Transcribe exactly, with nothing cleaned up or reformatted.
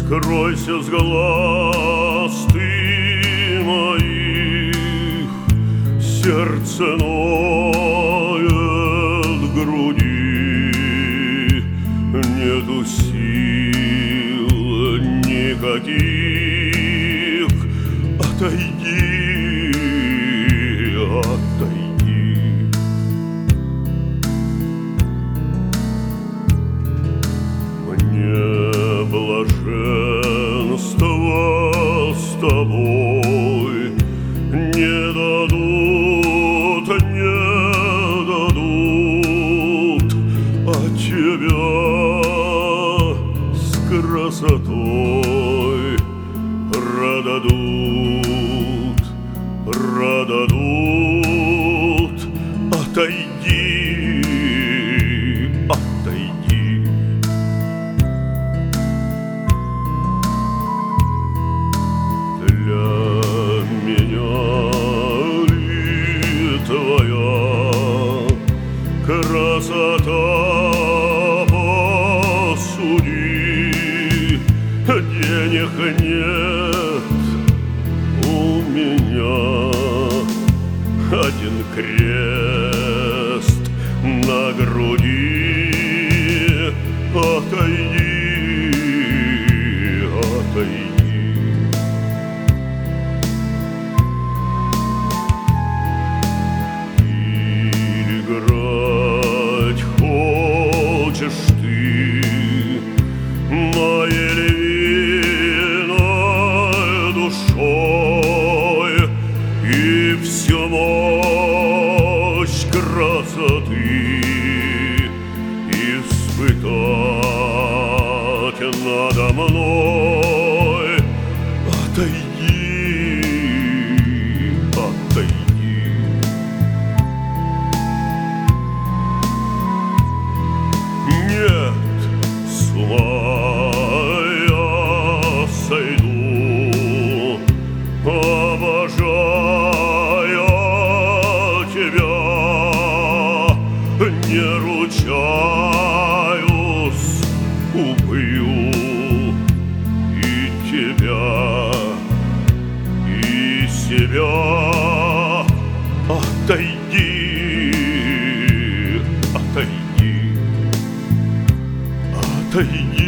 Скройся с глаз ты моих, сердце ноет в груди, нету сил никаких. Отойди, отойди. Мне блаженство с тобой не дадут, не дадут, а тебя с красотой продадут, продадут. Отойди, отойди. Для меня ли твоя красота, посуди? Денег нет у меня, один крест на груди. Отойди, отойди. Играть хочешь ты моей львиной душой, и всю мощь красоты испытать надо мной. Отойди, отойди. Нет, с ума я сойду, обожая тебя, не ручаюсь, убью и тебя, и себя. Отойди, отойди. Отойди.